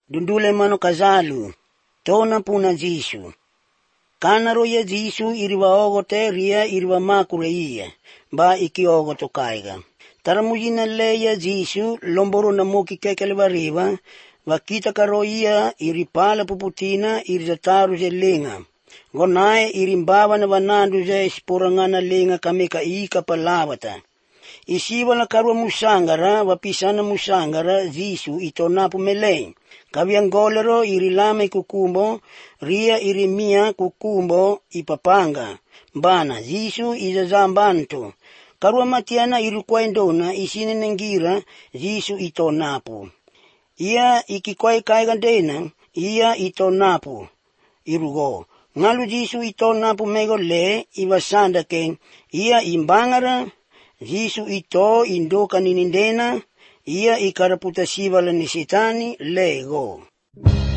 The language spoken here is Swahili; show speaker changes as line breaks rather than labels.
dundule mano kazalu, tona puna Jisu. Kanaro ya Jisu iriwaogote ria iriwamakureiya, ba ikiogoto kaiga. Taramujina leya Jisu lomboro na moki kekelevariva, wakita karoia iripala puputina iritataru ze lenga. Gonae irimbava na vanandu ze sporangana lenga kameka ika palavata. Isiwa na karwa musangara, wapisana musangara, Jisu itonapu melei. Kaviangolero irilame kukumbo, ria irimia kukumbo ipapanga. Bana, Jisu izazambanto. Karwa matiana irukwaendona isine nengira, Jisu itonapu. Ia ikikwai kaigandena, ia itonapu. Irugo. Ngalu Jisu itonapu mego le, iwasanda ken, ia imbangara, Jisu ito indoka ninindena, ia ikaraputa sivala ni sitani lego.